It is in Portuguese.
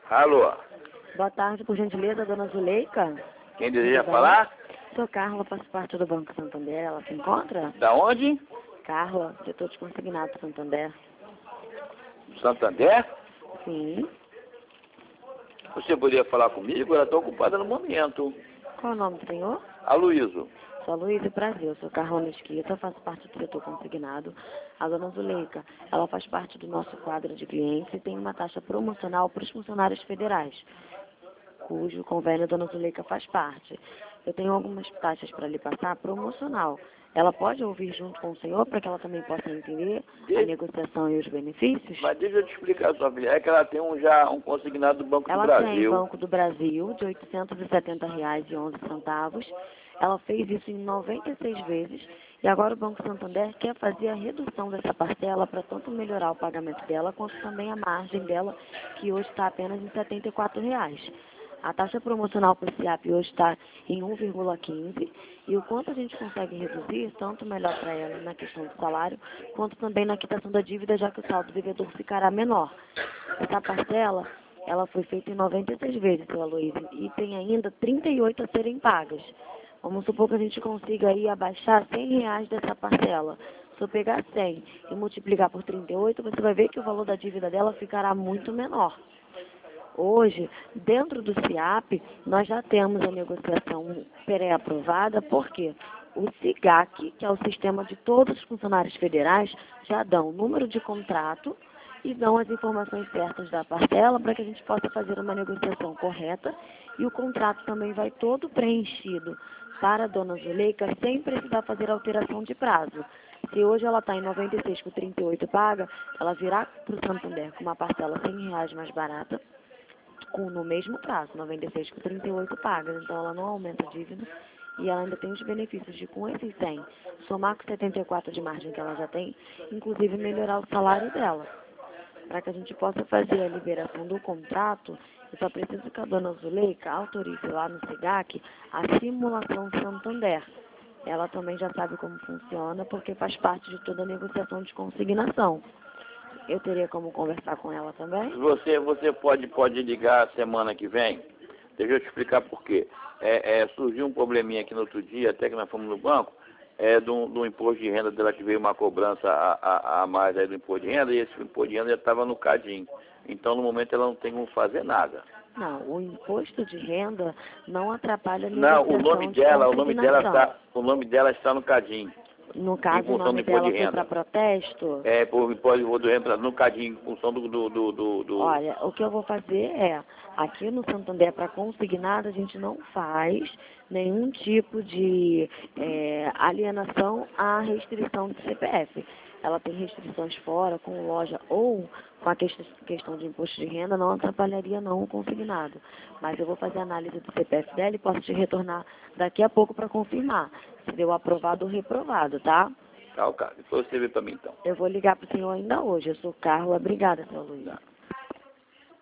Alô, Boa tarde, por gentileza, dona Zuleika. quem deseja Tudo bem? falar? Sou Carla, faço parte do Banco Santander. Ela se encontra? Da onde? Carla, setor de consignado Santander. Santander? Sim. Você poderia falar comigo? Ela está ocupada no momento. Qual é o nome do senhor? Aloysio. Sou Luiz Brasil, sou Carla Mesquita, faço parte do setor consignado. A dona Zuleika, ela faz parte do nosso quadro de clientes e tem uma taxa promocional para os funcionários federais, cujo convênio a dona Zuleika faz parte. Eu tenho algumas taxas para lhe passar promocional. Ela pode ouvir junto com o senhor para que ela também possa entender a negociação e os benefícios? Mas deixa eu te explicar, sua filha. É que ela tem já um consignado do Banco do Ela tem Brasil. Banco do Brasil de R$ 870,11. Ela fez isso em 96 vezes e agora o Banco Santander quer fazer a redução dessa parcela para tanto melhorar o pagamento dela quanto também a margem dela, que hoje está apenas em R$ 74,00. A taxa promocional para o SIAP hoje está em 1,15 e o quanto a gente consegue reduzir, tanto melhor para ela na questão do salário, quanto também na quitação da dívida, já que o saldo do devedor ficará menor. Essa parcela, ela foi feita em 96 vezes, seu Aloysio, e tem ainda 38 a serem pagas. Vamos supor que a gente consiga aí abaixar R$ 100 dessa parcela. Se eu pegar 100 e multiplicar por 38, você vai ver que o valor da dívida dela ficará muito menor. Hoje, dentro do SIAP, nós já temos a negociação pré-aprovada, porque o SIGAC, que é o sistema de todos os funcionários federais, já dão o número de contrato e dão as informações certas da parcela para que a gente possa fazer uma negociação correta e o contrato também vai todo preenchido para a dona Zuleika sem precisar fazer alteração de prazo. Se hoje ela está em 96 com 38 paga, ela virá para o Santander com uma parcela R$ 100 mais barata, no mesmo prazo, 96 com 38 pagas, então ela não aumenta a dívida e ela ainda tem os benefícios de, com esses 100, somar com 74 de margem que ela já tem, inclusive melhorar o salário dela. Para que a gente possa fazer a liberação do contrato, eu só preciso que a dona Zuleika autorize lá no SIGAC a simulação Santander. Ela também já sabe como funciona, porque faz parte de toda a negociação de consignação. Eu teria como conversar com ela também? Você pode ligar semana que vem? Deixa eu te explicar por quê. Surgiu um probleminha aqui no outro dia, até que nós fomos no banco, do imposto de renda dela, que veio uma cobrança a mais aí do imposto de renda, e esse imposto de renda já estava no CADIM. Então, no momento, ela não tem como fazer nada. Não, o imposto de renda não atrapalha a Não, negociação o nome dela está no CADIM. No caso, o nome dela foi para protesto? Por imposto de renda no CADIM, em função Olha, o que eu vou fazer aqui no Santander, para consignado, a gente não faz nenhum tipo de alienação à restrição do CPF. Ela tem restrições fora, com loja ou com a questão de imposto de renda, não atrapalharia não o consignado. Mas eu vou fazer a análise do CPF dela e posso te retornar daqui a pouco para confirmar se deu aprovado ou reprovado, tá? Tá, cara. Depois você vê para mim, então. Eu vou ligar para o senhor ainda hoje. Eu sou Carla. Obrigada, seu Luiz. Tá.